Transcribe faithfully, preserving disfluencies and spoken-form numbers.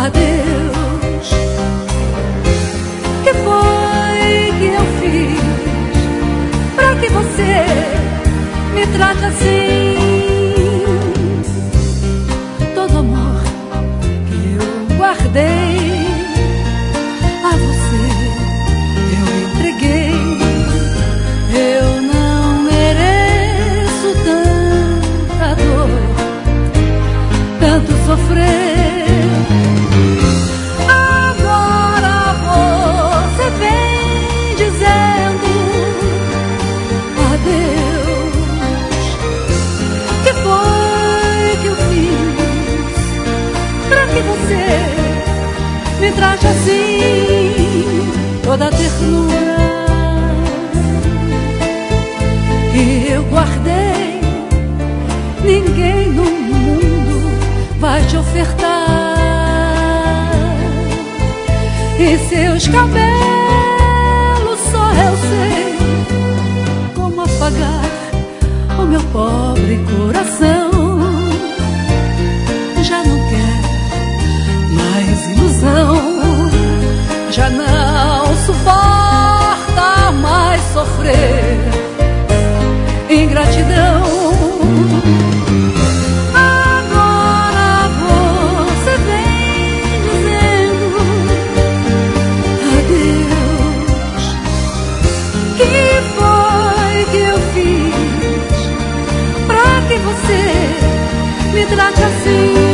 Adeus. Que foi que eu fiz pra que você me trate assim? Todo amor que eu guardei a você eu entreguei. Eu não mereço tanta dor, tanto sofrer. Agora você vem dizendo adeus. Que foi que eu fiz pra que você me trate assim? Toda a ternura que eu guardei, ninguém no mundo vai te ofertar. E seus cabelos só eu sei como apagar o meu pobre coração. Já não quer mais ilusão, já não suporta mais sofrer ingratidão. Agora você vem dizendo adeus. Que foi que eu fiz pra que você me trate assim?